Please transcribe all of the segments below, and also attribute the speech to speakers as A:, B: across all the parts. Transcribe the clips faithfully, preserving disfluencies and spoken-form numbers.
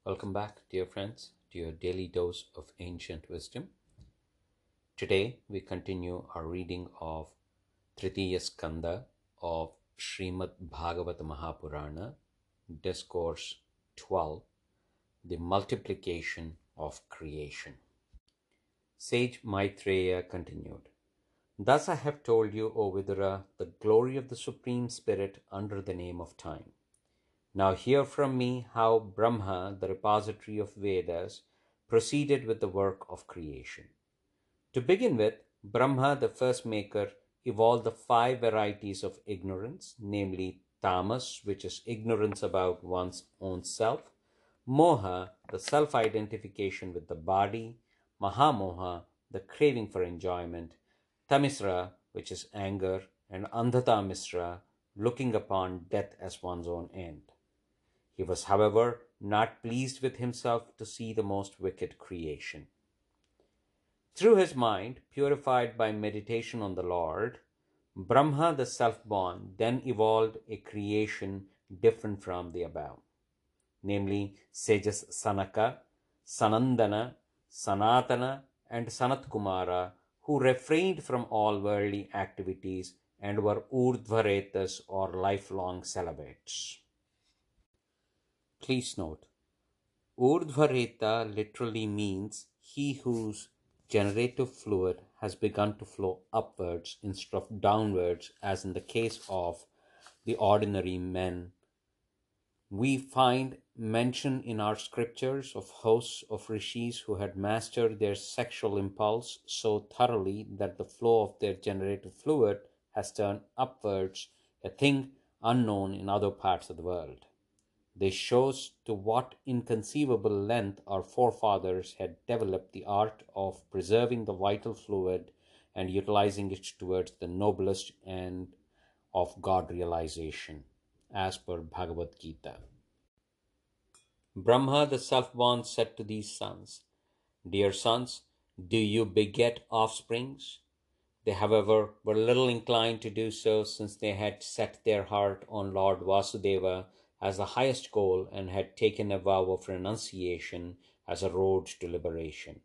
A: Welcome back, dear friends, to your daily dose of ancient wisdom. Today, we continue our reading of Tritiya Skanda of Srimad Bhagavata Mahapurana, Discourse twelve, The Multiplication of Creation. Sage Maitreya continued, Thus I have told you, O Vidura, the glory of the Supreme Spirit under the name of time. Now hear from me how Brahma, the repository of Vedas, proceeded with the work of creation. To begin with, Brahma, the first maker, evolved the five varieties of ignorance, namely tamas, which is ignorance about one's own self, moha, the self-identification with the body, mahamoha, the craving for enjoyment, tamisra, which is anger, and andhata misra, looking upon death as one's own end. He was, however, not pleased with himself to see the most wicked creation. Through his mind, purified by meditation on the Lord, Brahma, the self-born, then evolved a creation different from the above, namely sages Sanaka, Sanandana, Sanatana, and Sanat Kumara, who refrained from all worldly activities and were urdhvaretas or lifelong celibates. Please note, Urdhvareta literally means he whose generative fluid has begun to flow upwards instead of downwards, as in the case of the ordinary men. We find mention in our scriptures of hosts of rishis who had mastered their sexual impulse so thoroughly that the flow of their generative fluid has turned upwards, a thing unknown in other parts of the world. This shows to what inconceivable length our forefathers had developed the art of preserving the vital fluid and utilizing it towards the noblest end of God realization, as per Bhagavad Gita. Brahma, the self-born, said to these sons, Dear sons, do you beget offsprings? They, however, were little inclined to do so, since they had set their heart on Lord Vasudeva as the highest goal and had taken a vow of renunciation as a road to liberation.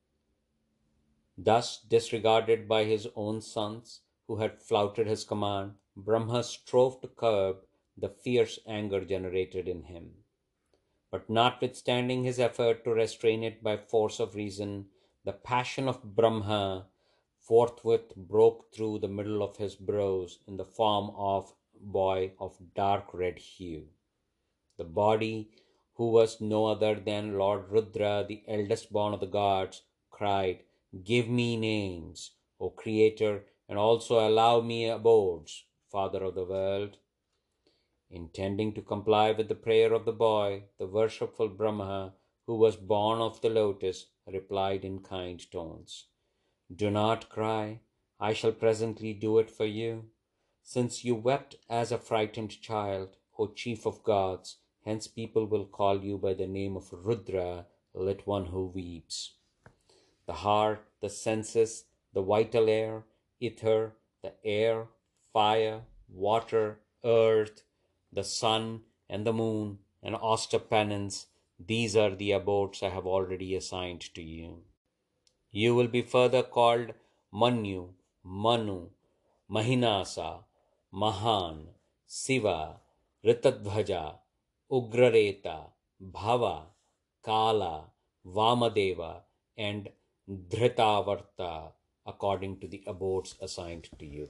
A: Thus, disregarded by his own sons, who had flouted his command, Brahma strove to curb the fierce anger generated in him. But notwithstanding his effort to restrain it by force of reason, the passion of Brahma forthwith broke through the middle of his brows in the form of a boy of dark red hue. The body, who was no other than Lord Rudra, the eldest born of the gods, cried, Give me names, O Creator, and also allow me abodes, Father of the world. Intending to comply with the prayer of the boy, the worshipful Brahma, who was born of the lotus, replied in kind tones, Do not cry, I shall presently do it for you. Since you wept as a frightened child, O chief of gods, hence people will call you by the name of Rudra, lit one who weeps. The heart, the senses, the vital air, ether, the air, fire, water, earth, the sun and the moon, and Ashtapanans, these are the abodes I have already assigned to you. You will be further called Manu, Manu, Mahinasa, Mahan, Siva, Ritadhvaja, Ugrareta, Bhava, Kala, Vamadeva, and Dhritavarta, according to the abodes assigned to you.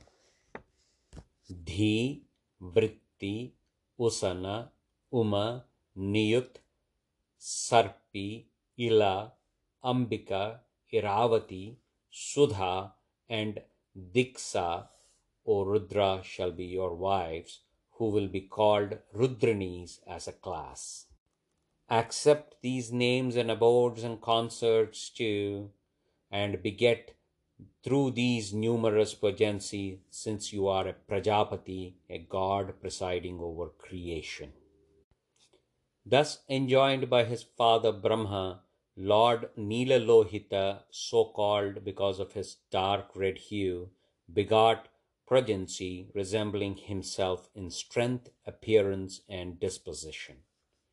A: Dhi, Vritti, Usana, Uma, Niyut, Sarpi, Ila, Ambika, Iravati, Sudha, and Diksa, O Rudra, shall be your wives, who will be called Rudrinis as a class. Accept these names and abodes and consorts too, and beget through these numerous progeny, since you are a Prajapati, a god presiding over creation. Thus enjoined by his father Brahma, Lord Nilalohita, so called because of his dark red hue, begot progeny resembling himself in strength, appearance, and disposition.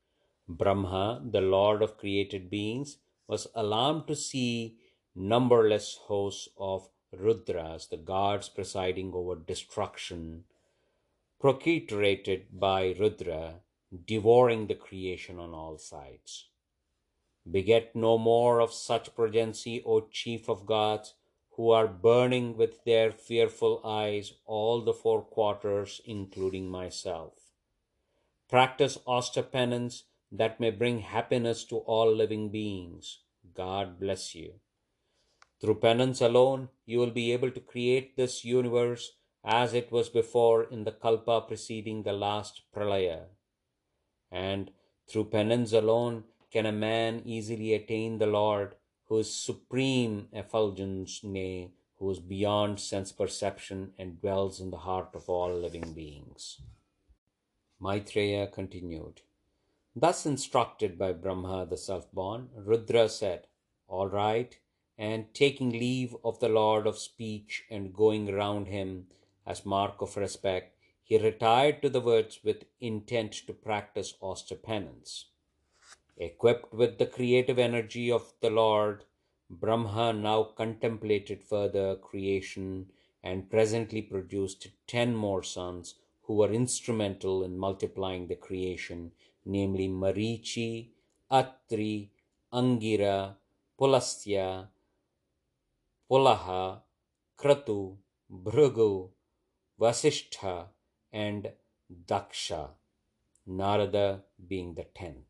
A: Brahma, the lord of created beings, was alarmed to see numberless hosts of Rudras, the gods presiding over destruction, procreated by Rudra, devouring the creation on all sides. Beget no more of such progeny, O chief of gods, who are burning with their fearful eyes all the four quarters, including myself. Practice austere penance that may bring happiness to all living beings. God bless you. Through penance alone, you will be able to create this universe as it was before in the kalpa preceding the last pralaya. And through penance alone can a man easily attain the Lord, who is supreme effulgence, nay, who is beyond sense perception and dwells in the heart of all living beings. Maitreya continued. Thus instructed by Brahma the self-born, Rudra said, All right, and taking leave of the Lord of speech and going round him as mark of respect, he retired to the woods with intent to practice austere penance. Equipped with the creative energy of the Lord, Brahma now contemplated further creation and presently produced ten more sons who were instrumental in multiplying the creation, namely Marichi, Atri, Angira, Pulastya, Pulaha, Kratu, Bhrigu, Vasishtha, and Daksha, Narada being the tenth.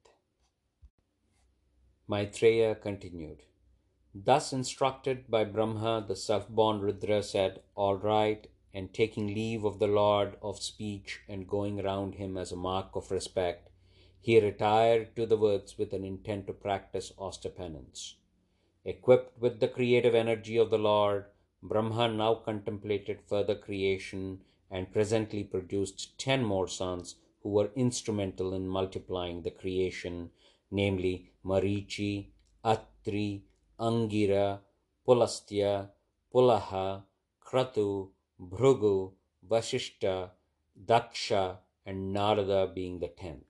A: Maitreya continued. Thus instructed by Brahma, the self-born Rudra said, All right, and taking leave of the Lord of speech and going round him as a mark of respect, he retired to the woods with an intent to practice austere penance. Equipped with the creative energy of the Lord, Brahma now contemplated further creation and presently produced ten more sons who were instrumental in multiplying the creation, namely Marichi, Atri, Angira, Pulastya, Pulaha, Kratu, Bhrigu, Vasishtha, Daksha, and Narada being the tenth.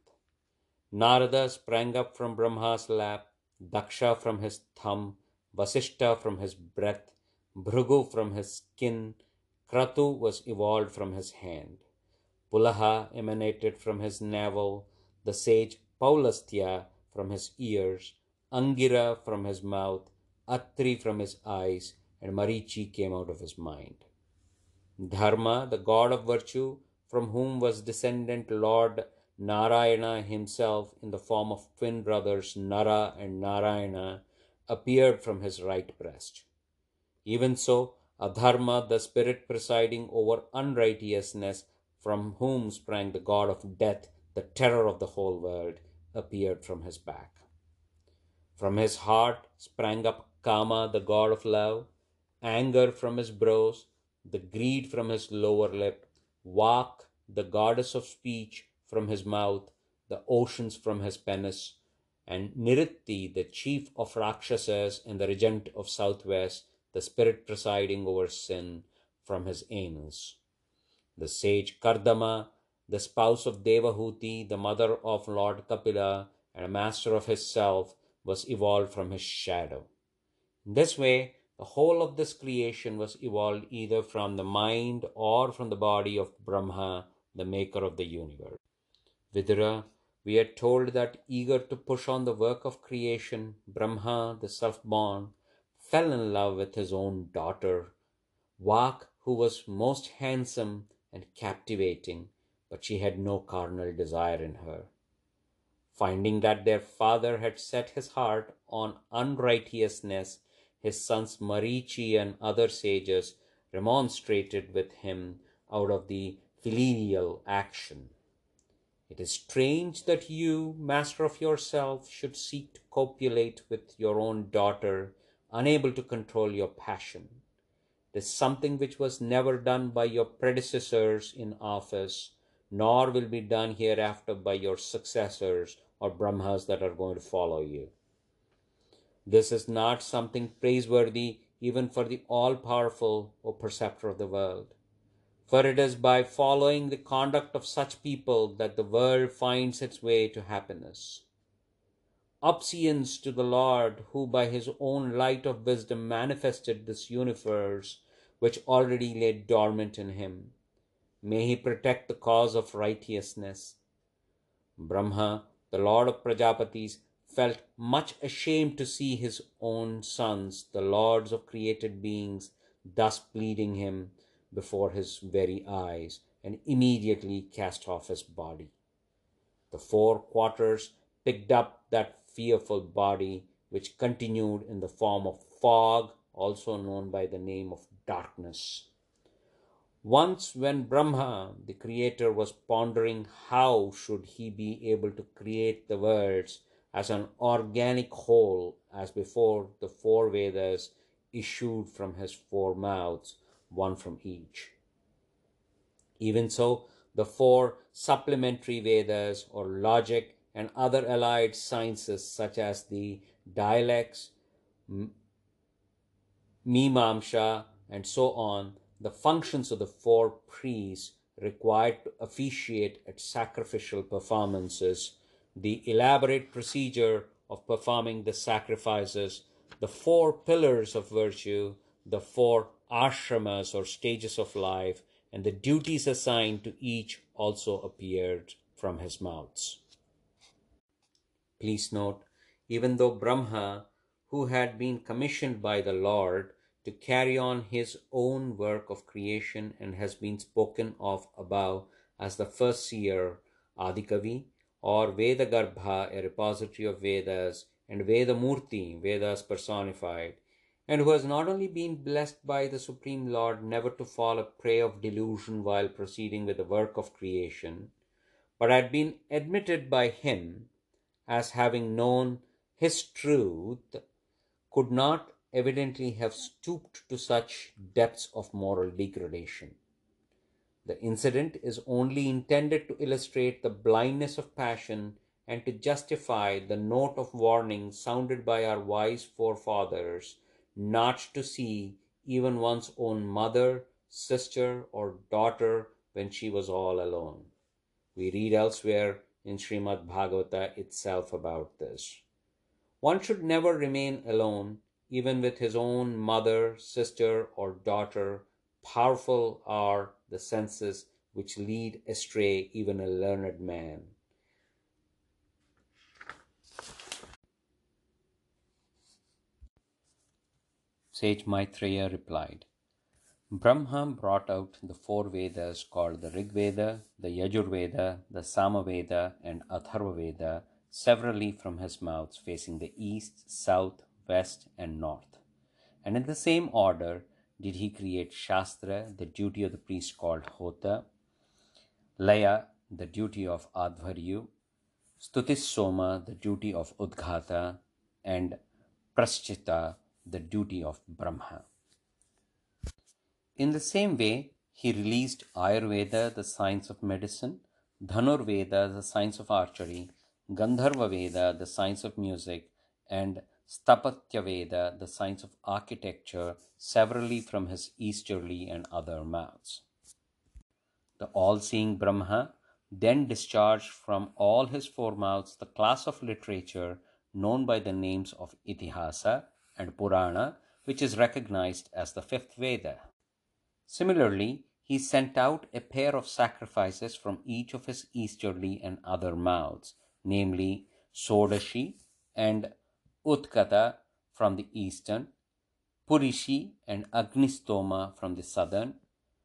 A: Narada sprang up from Brahma's lap, Daksha from his thumb, Vasishtha from his breath, Bhrigu from his skin, Kratu was evolved from his hand. Pulaha emanated from his navel, the sage Paulastya from his ears, Angira from his mouth, Atri from his eyes, and Marichi came out of his mind. Dharma, the god of virtue, from whom was descendant Lord Narayana himself in the form of twin brothers Nara and Narayana, appeared from his right breast. Even so, Adharma, the spirit presiding over unrighteousness, from whom sprang the god of death, the terror of the whole world, appeared from his back. From his heart sprang up Kama, the god of love, anger from his brows, the greed from his lower lip, Vak, the goddess of speech, from his mouth, the oceans from his penis, and Niritti, the chief of Rakshasas and the regent of southwest, the spirit presiding over sin, from his anus. The sage Kardama, the spouse of Devahuti, the mother of Lord Kapila, and a master of his self, was evolved from his shadow. In this way, the whole of this creation was evolved either from the mind or from the body of Brahma, the maker of the universe. Vidura, we are told that eager to push on the work of creation, Brahma, the self-born, fell in love with his own daughter, Vak, who was most handsome and captivating, but she had no carnal desire in her. Finding that their father had set his heart on unrighteousness, his sons Marichi and other sages remonstrated with him out of the filial action. It is strange that you, master of yourself, should seek to copulate with your own daughter, unable to control your passion. It is something which was never done by your predecessors in office, nor will be done hereafter by your successors or Brahmas that are going to follow you. This is not something praiseworthy even for the all-powerful or perceptor of the world. For it is by following the conduct of such people that the world finds its way to happiness. obeisance to the Lord, who by his own light of wisdom manifested this universe which already lay dormant in him. May he protect the cause of righteousness. Brahma, the lord of Prajapatis, felt much ashamed to see his own sons, the lords of created beings, thus pleading him before his very eyes, and immediately cast off his body. The four quarters picked up that fearful body, which continued in the form of fog, also known by the name of darkness. Once when Brahma, the creator, was pondering how should he be able to create the worlds as an organic whole, as before the four Vedas issued from his four mouths, one from each. Even so, the four supplementary Vedas, or logic, and other allied sciences such as the dialects, Mimamsha, and so on, the functions of the four priests required to officiate at sacrificial performances, the elaborate procedure of performing the sacrifices, the four pillars of virtue, the four ashramas or stages of life, and the duties assigned to each also appeared from his mouths. Please note, even though Brahma, who had been commissioned by the Lord to carry on his own work of creation and has been spoken of above as the first seer, Adikavi, or Vedagarbha, a repository of Vedas, and Vedamurti, Vedas personified, and who has not only been blessed by the Supreme Lord never to fall a prey of delusion while proceeding with the work of creation, but had been admitted by him as having known his truth, could not evidently have stooped to such depths of moral degradation. The incident is only intended to illustrate the blindness of passion and to justify the note of warning sounded by our wise forefathers not to see even one's own mother, sister, or daughter when she was all alone. We read elsewhere in Srimad Bhagavata itself about this. One should never remain alone, even with his own mother, sister, or daughter. Powerful are the senses which lead astray even a learned man. Sage Maitreya replied, Brahma brought out the four Vedas called the Rig Veda, the Yajur Veda, the Sama Veda, and Atharva Veda, severally from his mouths, facing the east, south, west, and north. And in the same order did he create Shastra, the duty of the priest called Hota, Laya, the duty of Advaryu, Stutissoma, the duty of Udghata, and Praschita, the duty of Brahma. In the same way, he released Ayurveda, the science of medicine, Dhanurveda, the science of archery, Gandharva Veda, the science of music, and Stapatya Veda, the science of architecture, severally from his easterly and other mouths. The all-seeing Brahma then discharged from all his four mouths the class of literature known by the names of Itihasa and Purana, which is recognized as the fifth Veda. Similarly, he sent out a pair of sacrifices from each of his easterly and other mouths, namely Sodashi and Utkata from the eastern, Purishi and Agnistoma from the southern,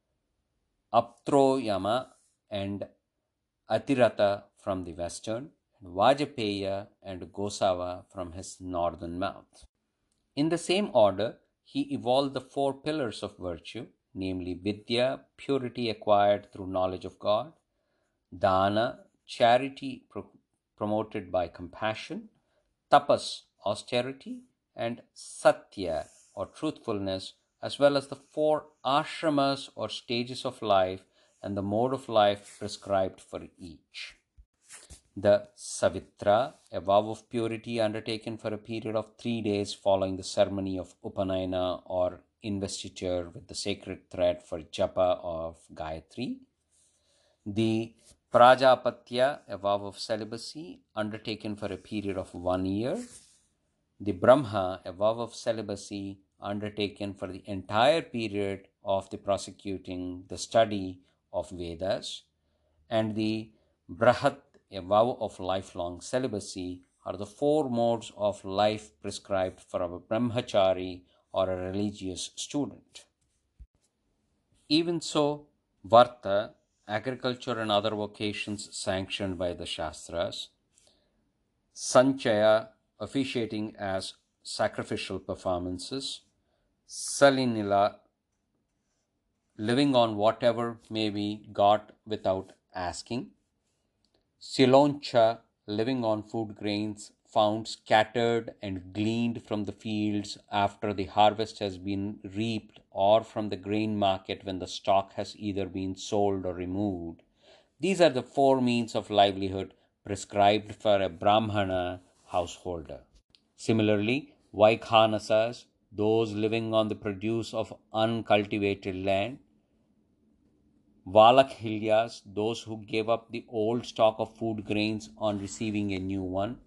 A: Aptroyama and Atirata from the western, and Vajapeya and Gosava from his northern mouth. In the same order, he evolved the four pillars of virtue, namely Vidya, purity acquired through knowledge of God, Dana, charity pro- promoted by compassion, Tapas, austerity, and Satya, or truthfulness, as well as the four ashramas or stages of life and the mode of life prescribed for each. The Savitra, a vow of purity undertaken for a period of three days following the ceremony of Upanayana or investiture with the sacred thread for japa of Gayatri. The Prajapatya, a vow of celibacy undertaken for a period of one year. The Brahma, a vow of celibacy undertaken for the entire period of the prosecuting the study of Vedas. And the Brahat, a vow of lifelong celibacy, are the four modes of life prescribed for a brahmachari or a religious student. Even so, Varta, agriculture and other vocations sanctioned by the Shastras, Sanchaya, officiating as sacrificial performances, Salinila, living on whatever may be got without asking, Siloncha, living on food grains found scattered and gleaned from the fields after the harvest has been reaped, or from the grain market when the stock has either been sold or removed. These are the four means of livelihood prescribed for a Brahmana householder. Similarly, Vaikhanasas, those living on the produce of uncultivated land, Valakhilyas, those who gave up the old stock of food grains on receiving a new one,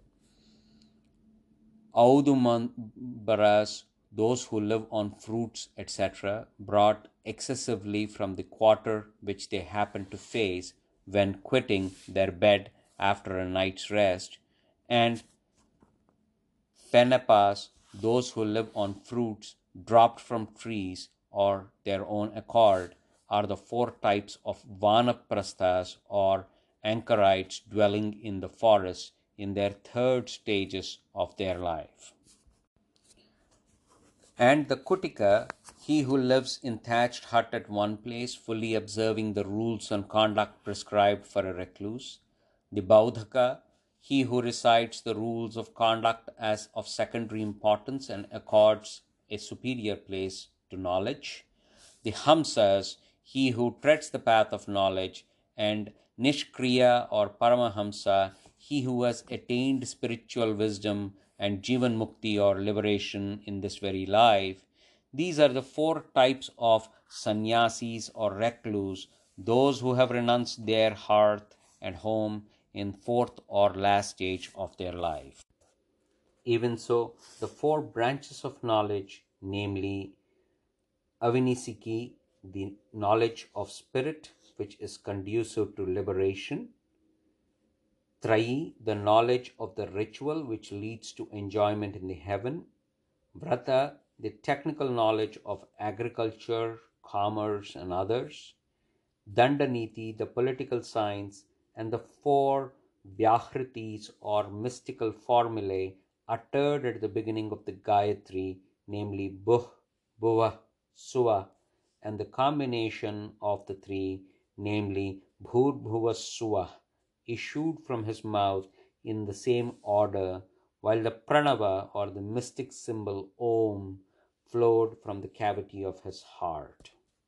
A: Audumbaras, those who live on fruits, et cetera, brought excessively from the quarter which they happened to face when quitting their bed after a night's rest, and Penapas, those who live on fruits dropped from trees or their own accord, are the four types of Vanaprasthas or anchorites dwelling in the forest in their third stages of their life. And the Kutika, he who lives in thatched hut at one place, fully observing the rules and conduct prescribed for a recluse. The Baudhaka, he who recites the rules of conduct as of secondary importance and accords a superior place to knowledge. The Hamsas, he who treads the path of knowledge, and Nishkriya or Paramahamsa, he who has attained spiritual wisdom and Jivan Mukti or liberation in this very life. These are the four types of sannyasis or recluse, those who have renounced their hearth and home in fourth or last stage of their life. Even so, the four branches of knowledge, namely Avinisiki, the knowledge of spirit, which is conducive to liberation; Trayi, the knowledge of the ritual, which leads to enjoyment in the heaven; Vrata, the technical knowledge of agriculture, commerce, and others; Dandaniti, the political science; and the four Vyakhritis or mystical formulae uttered at the beginning of the Gayatri, namely Buh, Bhuva, Suva, and the combination of the three, namely Bhur Bhuva Suva, issued from his mouth in the same order, while the Pranava or the mystic symbol Om flowed from the cavity of his heart.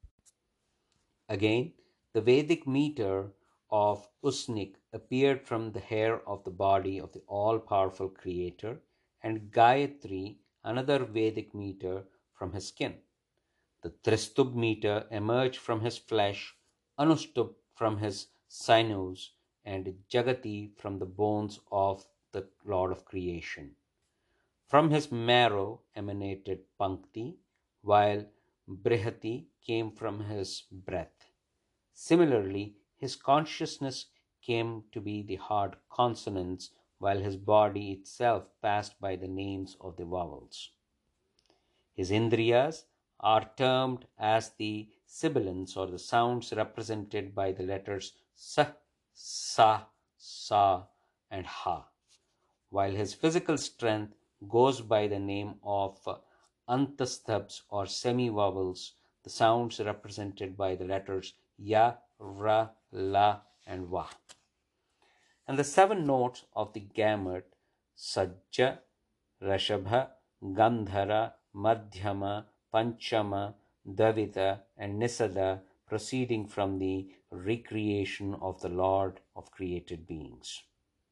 A: Again, the Vedic meter of Usnik appeared from the hair of the body of the all-powerful Creator, and Gayatri, another Vedic meter, from his skin. The Tristubh meter emerged from his flesh, Anustubh from his sinews, and Jagati from the bones of the Lord of Creation. From his marrow emanated Pankti, while Brihati came from his breath. Similarly, his consciousness came to be the hard consonants, while his body itself passed by the names of the vowels. His Indriyas are termed as the sibilants or the sounds represented by the letters Sa, Sa, Sa, and Ha, while his physical strength goes by the name of Antastabs or semi-vowels, the sounds represented by the letters Ya, Ra, La, and Va. And the seven notes of the gamut Sajja, Rashabha, Gandhara, Madhyama, Panchama, Davita, and Nisada, proceeding from the recreation of the Lord of created beings.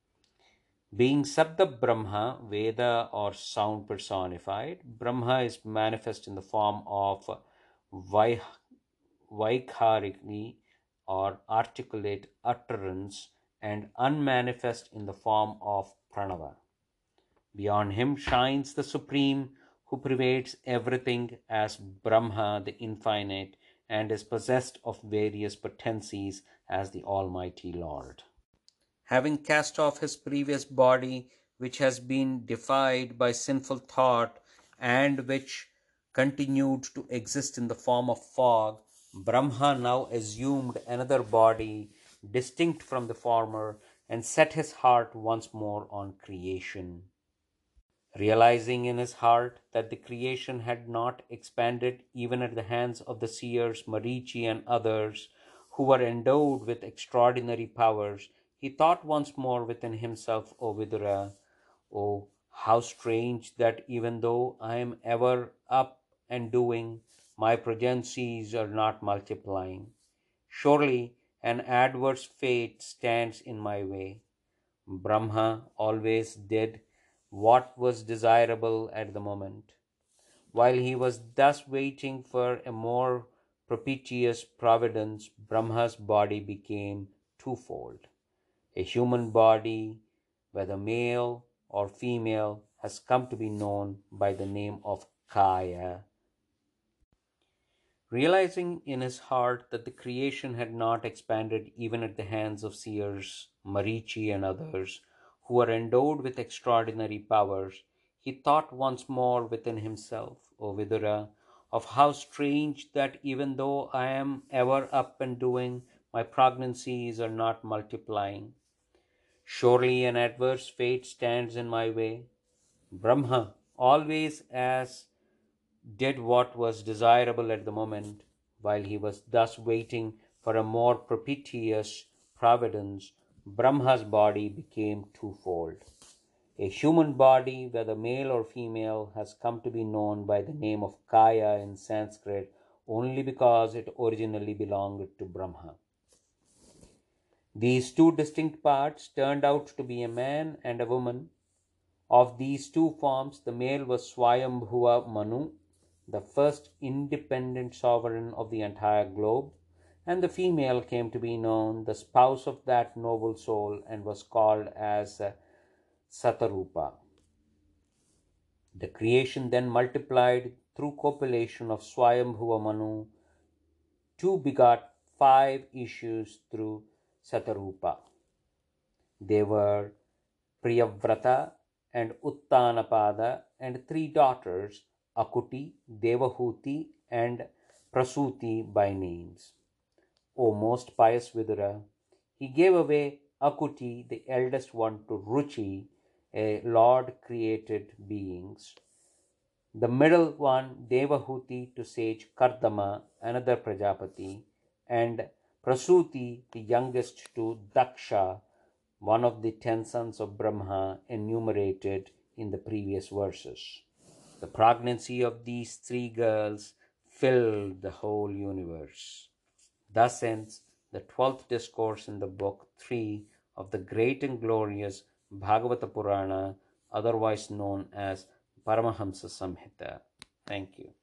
A: Being Sabda Brahma, Veda or sound personified, Brahma is manifest in the form of Vaikhariki, or articulate utterance and unmanifest in the form of pranava. Beyond him shines the Supreme, who pervades everything as Brahma, the infinite, and is possessed of various potencies as the Almighty Lord. Having cast off his previous body, which has been defiled by sinful thought and which continued to exist in the form of fog, Brahma now assumed another body distinct from the former and set his heart once more on creation. Realizing in his heart that the creation had not expanded even at the hands of the seers Marichi and others who were endowed with extraordinary powers, he thought once more within himself, O Vidura, oh, how strange that even though I am ever up and doing, my progencies are not multiplying. Surely an adverse fate stands in my way. Brahma always did what was desirable at the moment. While he was thus waiting for a more propitious providence, Brahma's body became twofold. A human body, whether male or female, has come to be known by the name of Kaya. Realizing in his heart that the creation had not expanded even at the hands of seers, Marichi and others, who were endowed with extraordinary powers, he thought once more within himself, O Vidura, of how strange that even though I am ever up and doing, my pregnancies are not multiplying. Surely an adverse fate stands in my way. Brahma, always as did what was desirable at the moment. While he was thus waiting for a more propitious providence, Brahma's body became twofold. A human body, whether male or female, has come to be known by the name of Kaya in Sanskrit only because it originally belonged to Brahma. These two distinct parts turned out to be a man and a woman. Of these two forms, the male was Swayambhuva Manu, the first independent sovereign of the entire globe, and the female came to be known, the spouse of that noble soul, and was called as Satarupa. The creation then multiplied through copulation of Swayambhuva Manu. Two begot five issues through Satarupa. They were Priyavrata and Uttanapada, and three daughters, Akuti, Devahuti, and Prasuti by names. O most pious Vidura, he gave away Akuti, the eldest one, to Ruchi, a Lord-created beings. The middle one, Devahuti, to sage Kardama, another Prajapati, and Prasuti, the youngest, to Daksha, one of the ten sons of Brahma enumerated in the previous verses. The pregnancy of these three girls filled the whole universe. Thus ends the twelfth discourse in the book three of the great and glorious Bhagavata Purana, otherwise known as Paramahamsa Samhita. Thank you.